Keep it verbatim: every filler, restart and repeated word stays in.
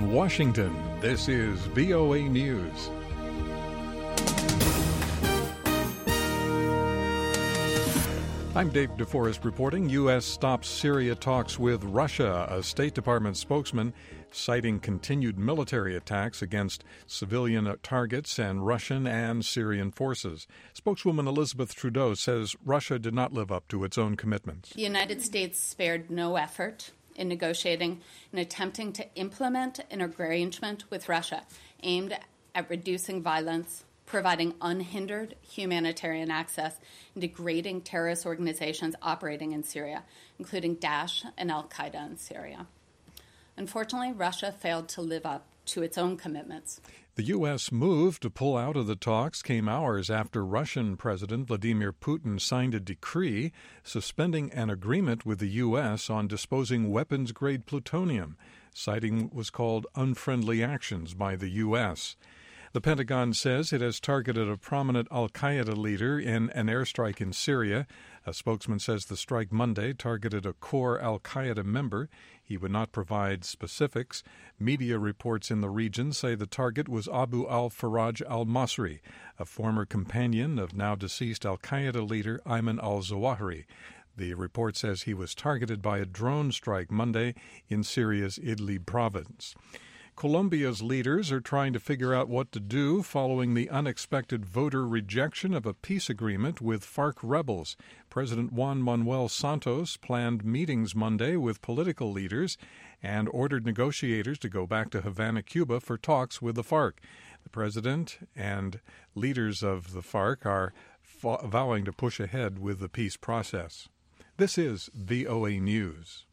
In Washington, this is V O A News. I'm Dave DeForest reporting. U S stops Syria talks with Russia, a State Department spokesman citing continued military attacks against civilian targets and Russian and Syrian forces. Spokeswoman Elizabeth Trudeau says Russia did not live up to its own commitments. The United States spared no effort in negotiating and attempting to implement an arrangement with Russia aimed at reducing violence, providing unhindered humanitarian access, and degrading terrorist organizations operating in Syria, including Daesh and al-Qaeda in Syria. Unfortunately, Russia failed to live up to its own commitments. The U S move to pull out of the talks came hours after Russian President Vladimir Putin signed a decree suspending an agreement with the U S on disposing weapons-grade plutonium, citing what was called unfriendly actions by the U S. The Pentagon says it has targeted a prominent al-Qaeda leader in an airstrike in Syria. A spokesman says the strike Monday targeted a core al-Qaeda member. He would not provide specifics. Media reports in the region say the target was Abu al-Faraj al-Masri, a former companion of now-deceased al-Qaeda leader Ayman al-Zawahiri. The report says he was targeted by a drone strike Monday in Syria's Idlib province. Colombia's leaders are trying to figure out what to do following the unexpected voter rejection of a peace agreement with FARC rebels. President Juan Manuel Santos planned meetings Monday with political leaders and ordered negotiators to go back to Havana, Cuba for talks with the FARC. The president and leaders of the FARC are vowing to push ahead with the peace process. This is V O A News.